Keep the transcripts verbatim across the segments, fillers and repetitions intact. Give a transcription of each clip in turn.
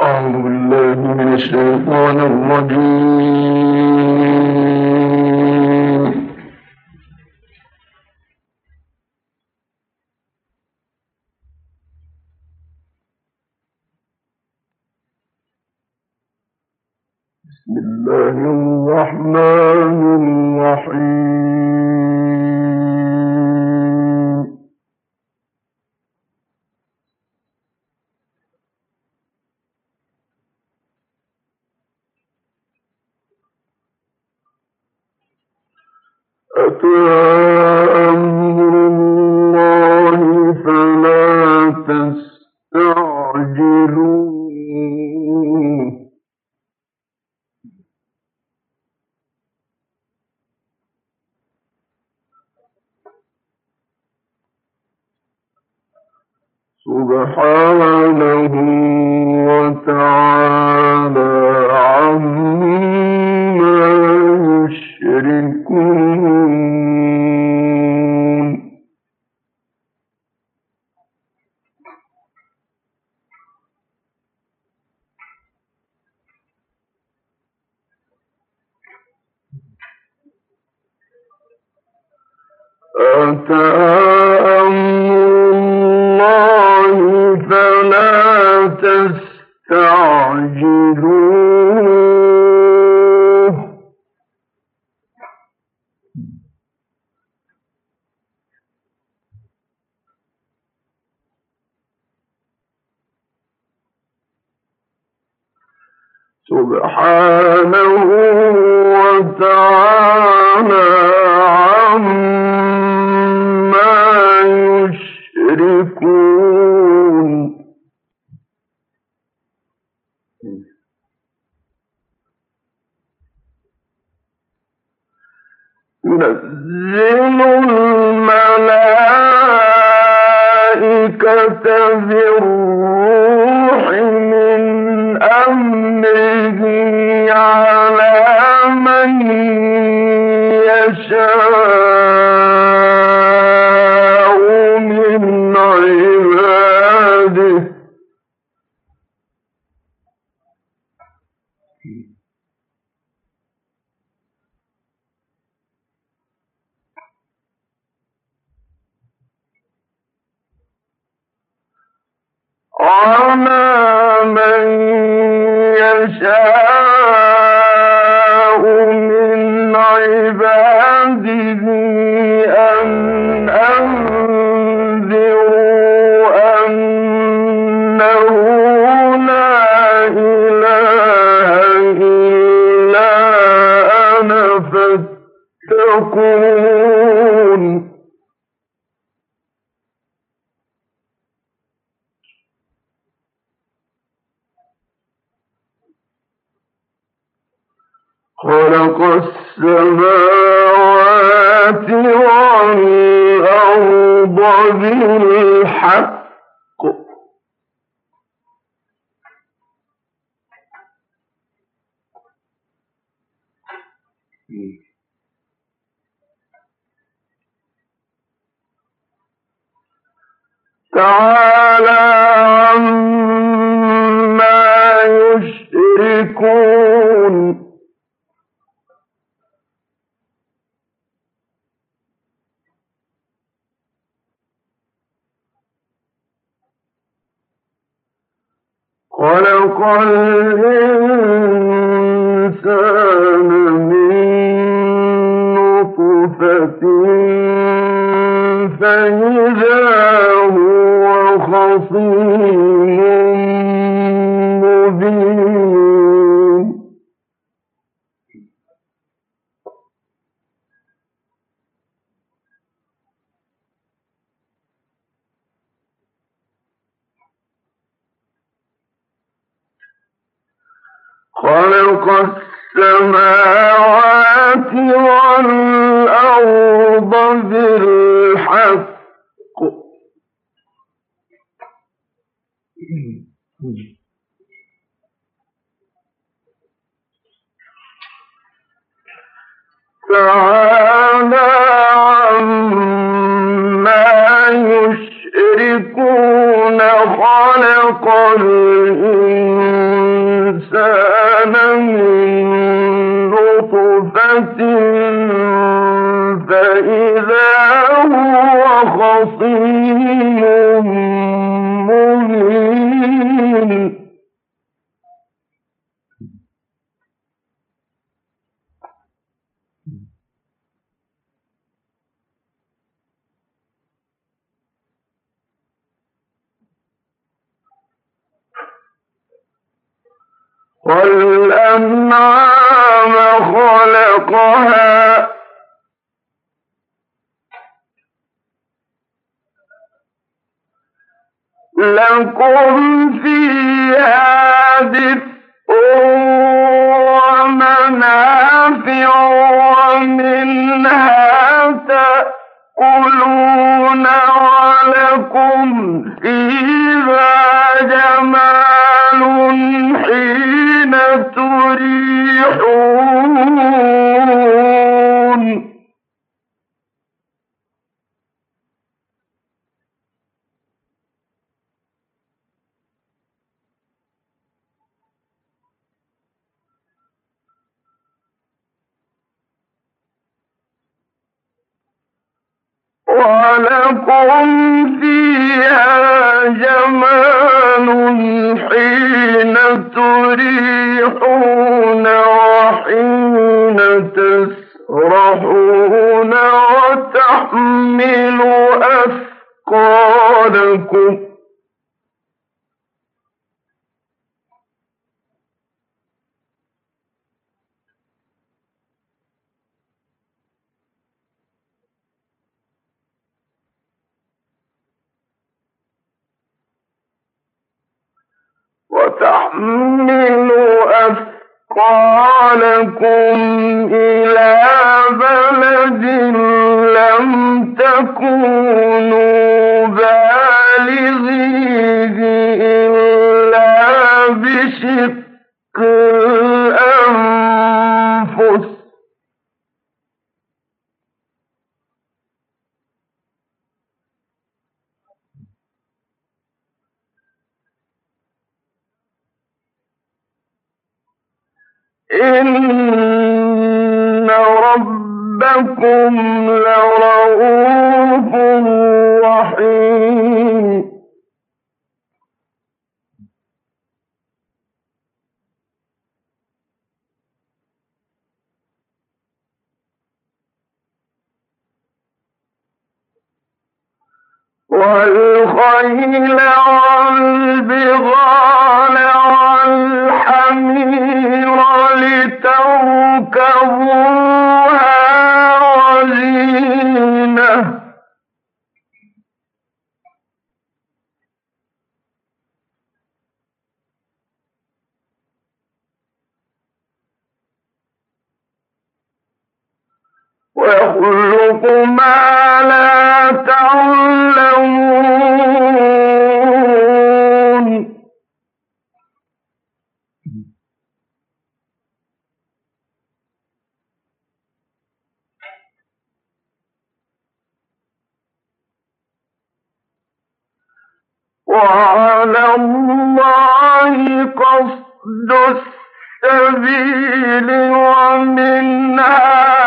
أعوذ بالله من الشيطان الرجيم. بسم الله الرحمن الرحيم. أتى أمر الله فلا تستعجلوه. سبحانه وتعالى عما يشركون. أتى تستعجلوه. سبحانه وتعالى عما يشركون. ينزل الملائكة بالروح من أمره على من يشاء من عباده. على من يشاء من عباده أن أنذروا أنه لا إله إلا أنا فاتقون. خلق السماوات والأرض بالحق تعالى عما يشركون. خلق الإنسان من نطفة فإذا هو خصيم مبين. خلق السماوات والأرض بالحق تعالى عما يشركون. خلق الإنسان فإذا هو خصيم مبين والأنعام خلقها لكم فيها دفء ومنافع ومنها تأكلون ولكم فيها جمال حين تريحون ولكم فيها جمال حين تريحون وحين تسرحون وتحمل أثقالكم وتحمل أثقالكم إلى بلد لم تكونوا بالغيه إلا بشق الأنفس إن ربكم لرؤوف رحيم والخيل والبغال والحمير لتركبوها وزينة ويخلق ما لا تعلمون وعلى الله قصد السبيل ومنها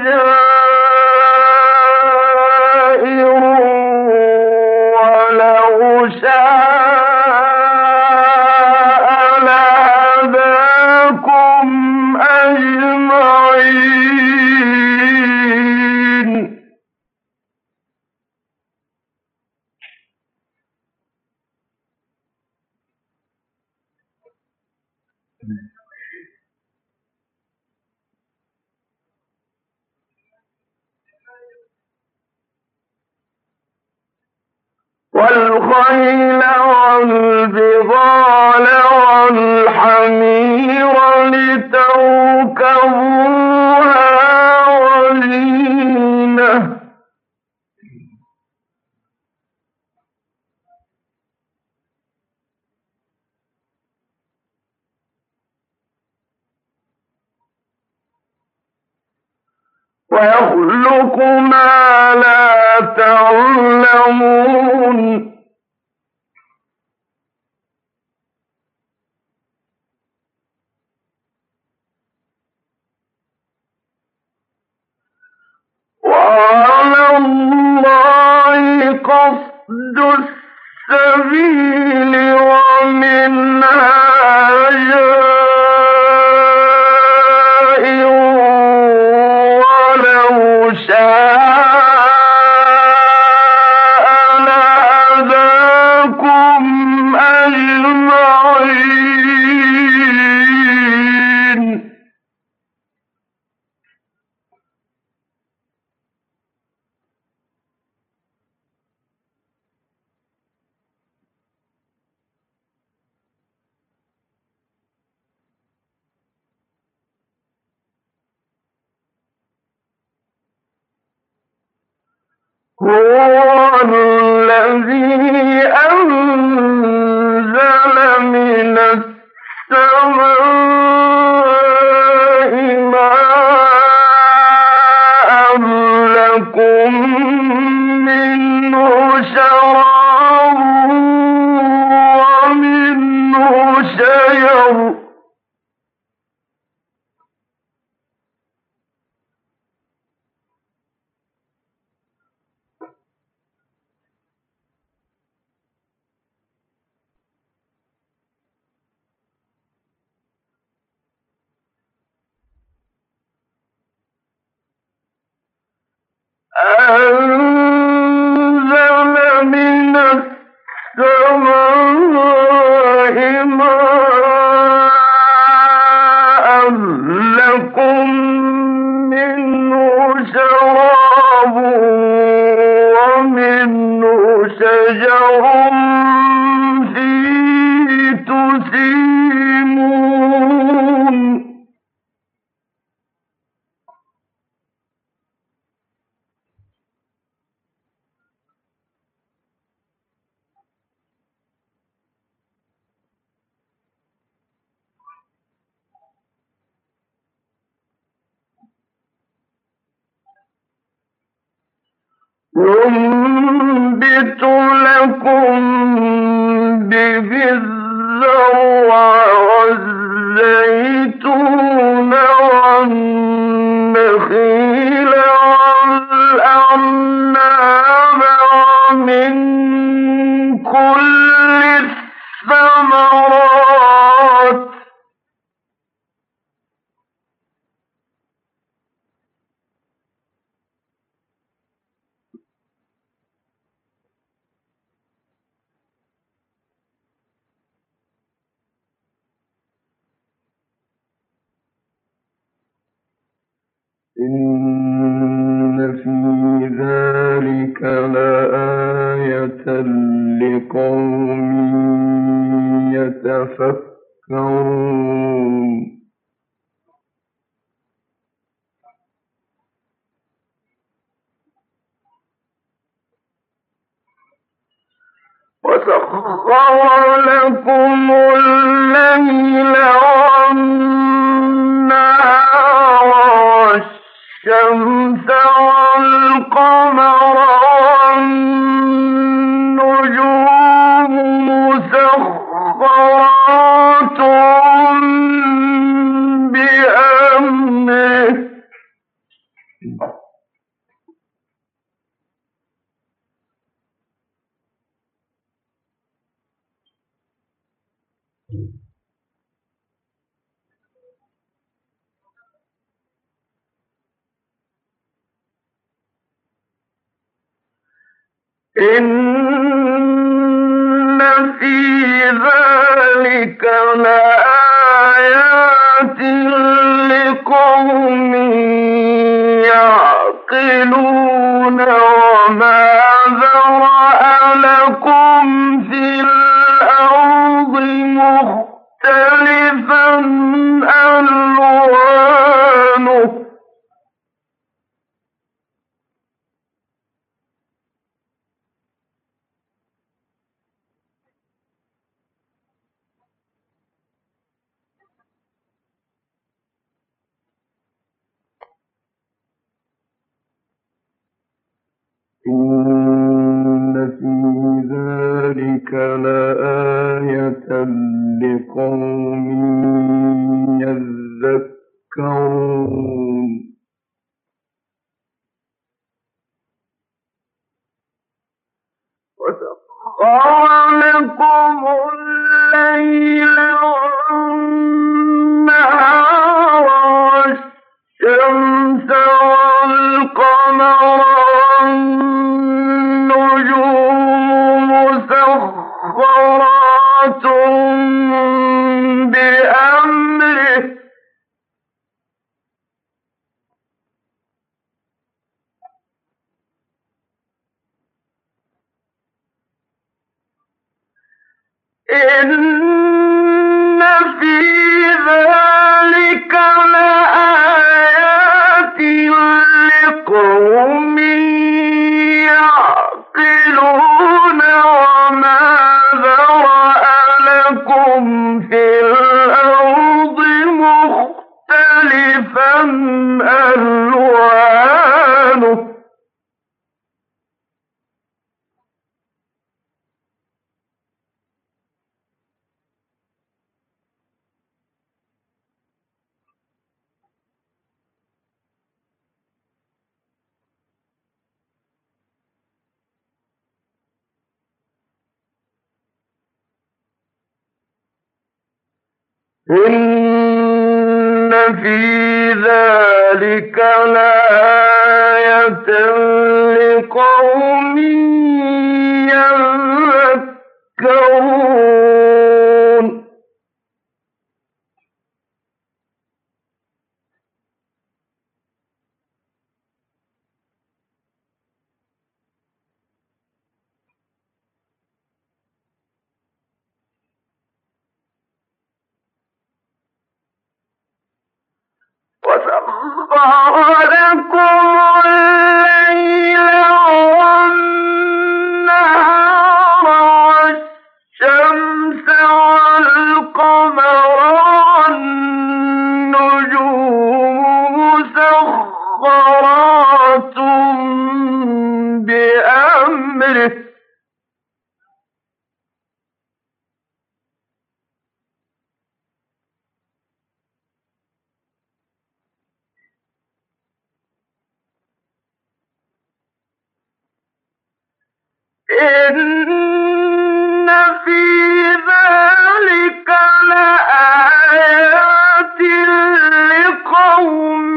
جائر ولو شاء لهداكم أجمعين والخيل والبغال والحمير لتركبوها وزينة ويخلق ما لا تعلمون السبيل ومنها جائر ولو شاء لهداكم أجمعين. هو الذي أنزل من السماء ماء لكم منه شراب ومنه شجر أنزل من السماء ماء لكم منه شراب ومنه شجر فيه تسيمون. ينبت لكم به الزرع والزيتون والنخيل والأعناب ومن كل الثمرات إن في ذلك لآية لقوم يتفكرون. وسخر لكم الليل والنهار والشمس والقمر والنجوم مسخرات بأمره إن في ذلك لآيات لقوم يعقلون. وما ذرأ لكم في الأرض مختلفا ألوانه إن في ذلك لآية لقوم يذكرون. وسخر لكم في ذلك لآيات لقوم يعقلون وما ذرأ لكم في الأرض مختلفا ألوانه إن في ذلك لآية لقوم يذكرون وسخر لكم الليل والنهار والشمس والقمر والنجوم مسخرات بأمره إن في ذلك لآيات لقوم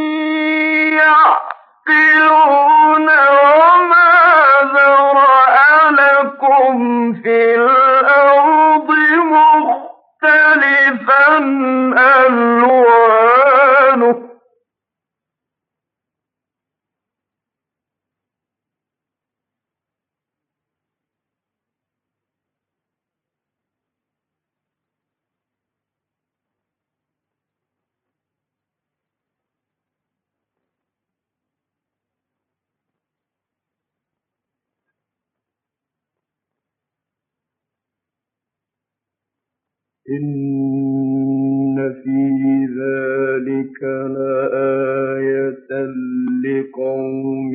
يعقلون وما ذرأ لكم في الأرض مختلفا ألوانه إن في ذلك لآية لقوم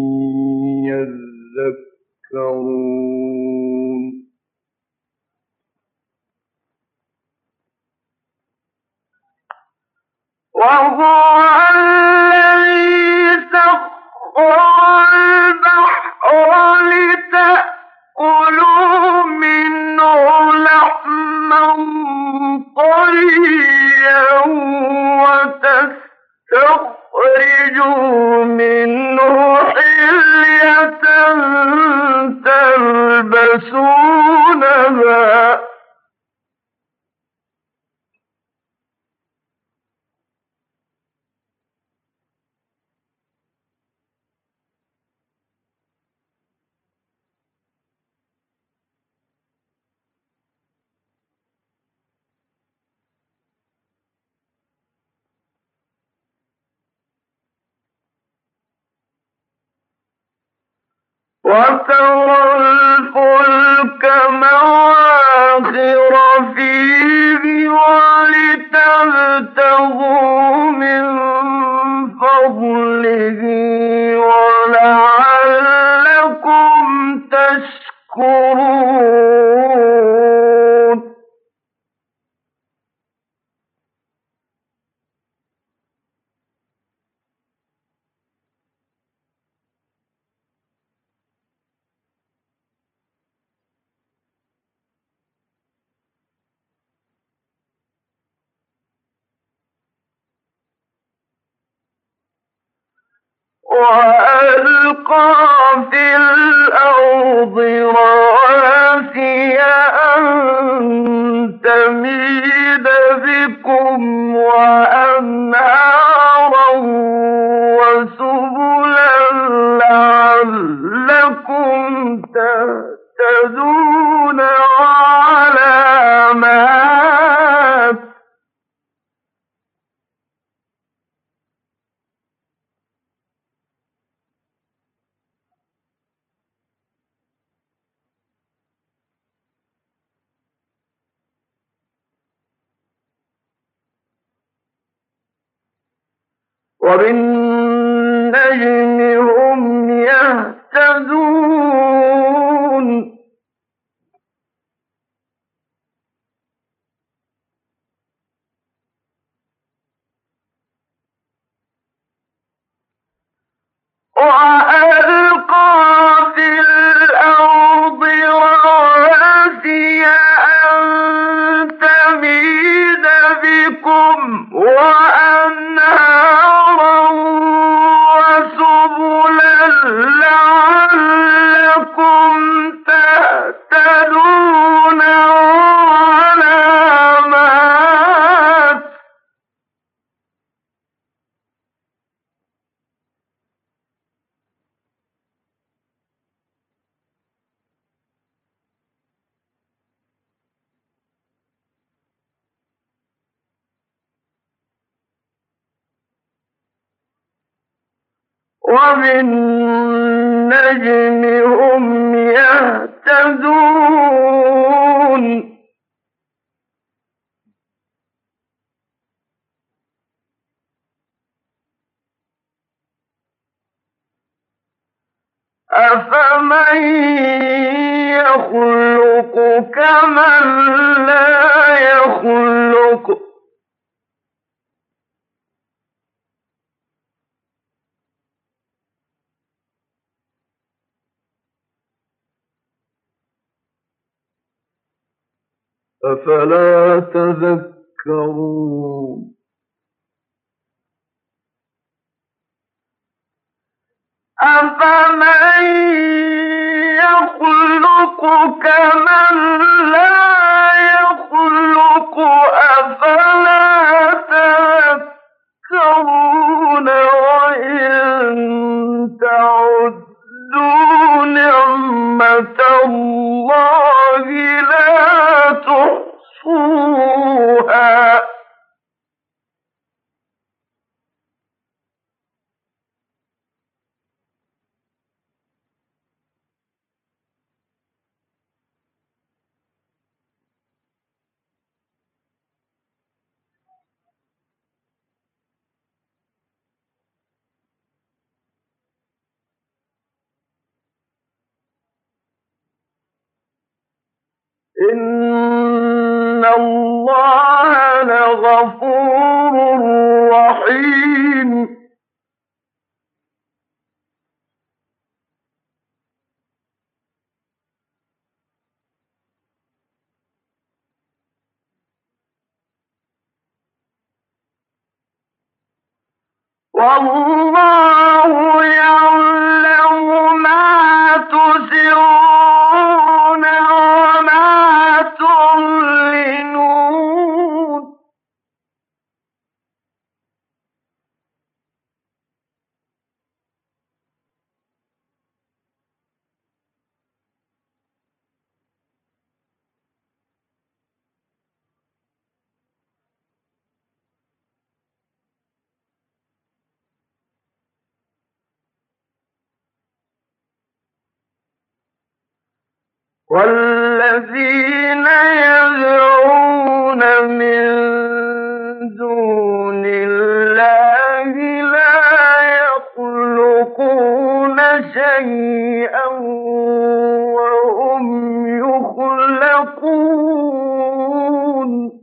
يذكرون وهو الذي سخر البحر لتأكلوا منه لحما طريا وتستخرجوا منه حلية تلبسونها وترى الفلك مواخر فيه ولتبتغوا من فضله ولعلكم تشكرون وألقى في الأرض رواسي أن تميد بكم وأنهارا وسبلا لعلكم تهتدون وعلامات وبالنجم هم يهتدون وألقى في الأرض رواسي أن تميد بكم وأنهارا وسبلا لعلكم تهتدون وعلامات وبالنجم هم يهتدون أفمن يخلق كمن لا يخلق أفلا تذكرون أفمن يخلق كمن لا يخلق أفلا تذكرون وإن تعدوا نعمة الله لا تحصوها إن الله لغفور رحيم والله يعلم ما تسرون وما تعلنون والذين يدعون من دون الله لا يخلقون شيئا وهم يخلقون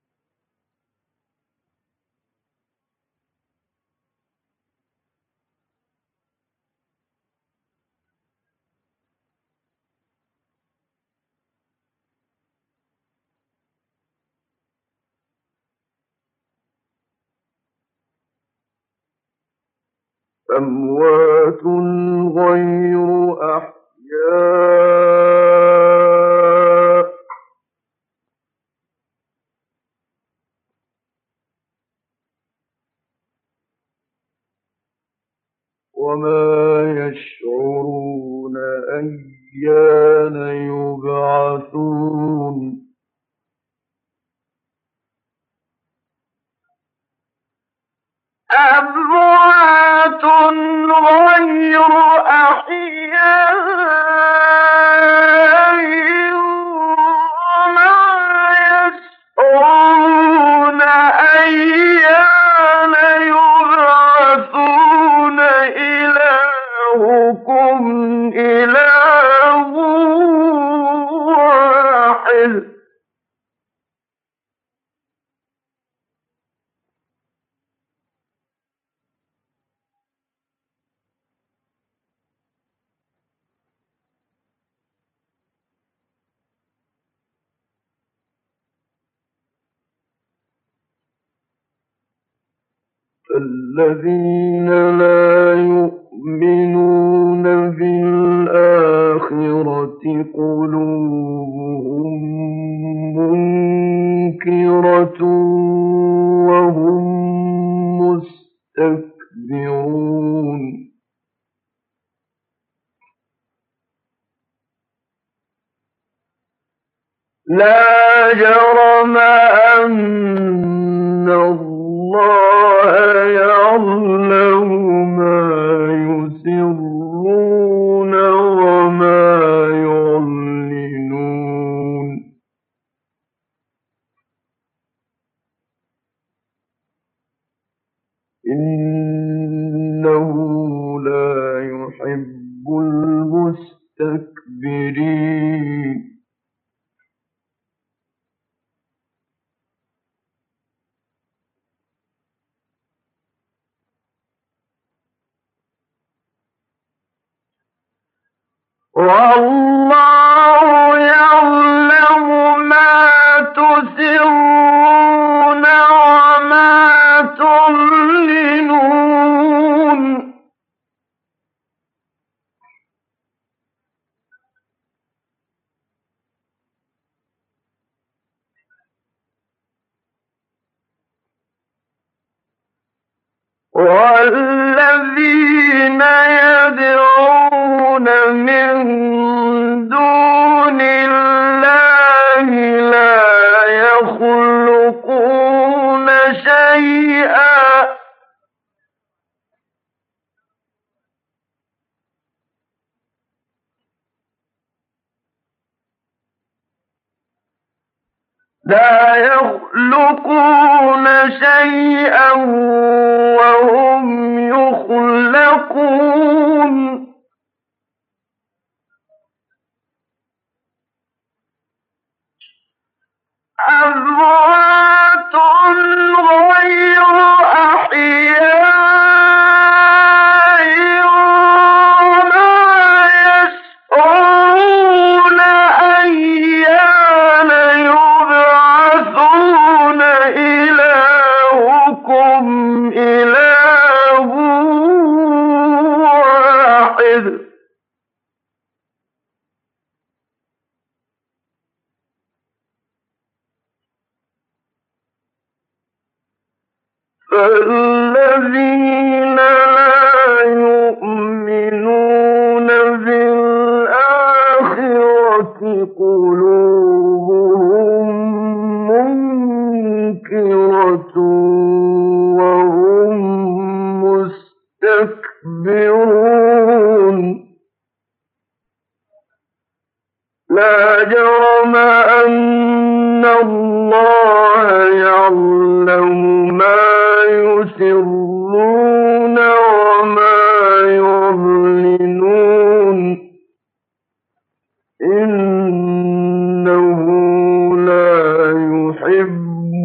أموات غير أحياء وما يشعرون أيان يبعثون أموات غير أحياء وما يشعرون أيان يبعثون الذين لا يؤمنون بالآخرة قلوبهم منكرة وهم مستكبرون. لا جرم أن الله يعلم ما يسرون وما يعلنون. إنه لا يحب المستكبرين. والله يعلم ما تسرون وما تعلنون. والذين يدعون من دون الله لا يخلقون شيئا لا يخلقون شيئا وهم يخلقون. أموات غير أحياء وما يشعرون أيان يبعثون. إلهكم إله واحد فالذين لا يؤمنون بالآخرة قلوبهم منكرة وهم مستكبرون. لا جرم أن الله يعلم ما يسرون وما يعلنون. إنه لا يحب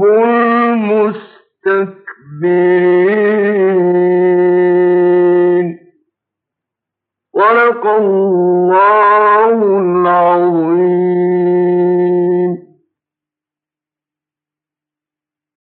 المستكبرين. صدق الله العظيم.